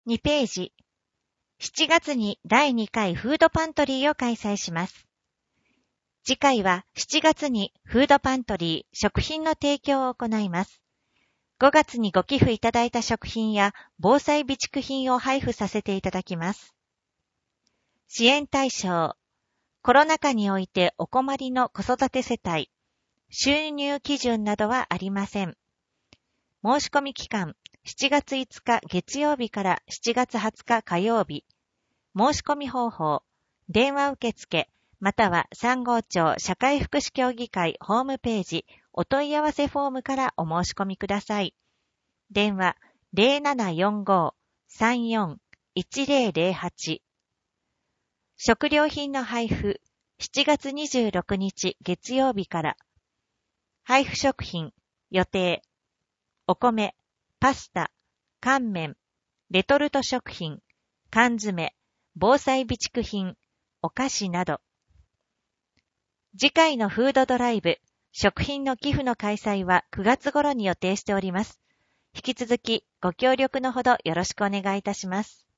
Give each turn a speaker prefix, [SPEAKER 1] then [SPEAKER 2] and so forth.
[SPEAKER 1] 2ページ。7月に第2回フードパントリーを開催します。次回は7月にフードパントリー食品の提供を行います。5月にご寄付いただいた食品や防災備蓄品を配布させていただきます。支援対象、コロナ禍においてお困りの子育て世帯、収入基準などはありません。申し込み期間、7月5日月曜日から7月20日火曜日。申し込み方法、電話受付、または3号町社会福祉協議会ホームページ、お問い合わせフォームからお申し込みください。電話 0745-34-1008。食料品の配布、7月26日月曜日から。配布食品、予定。お米、パスタ、乾麺、レトルト食品、缶詰、防災備蓄品、お菓子など。次回のフードドライブ、食品の寄付の開催は9月頃に予定しております。引き続きご協力のほどよろしくお願いいたします。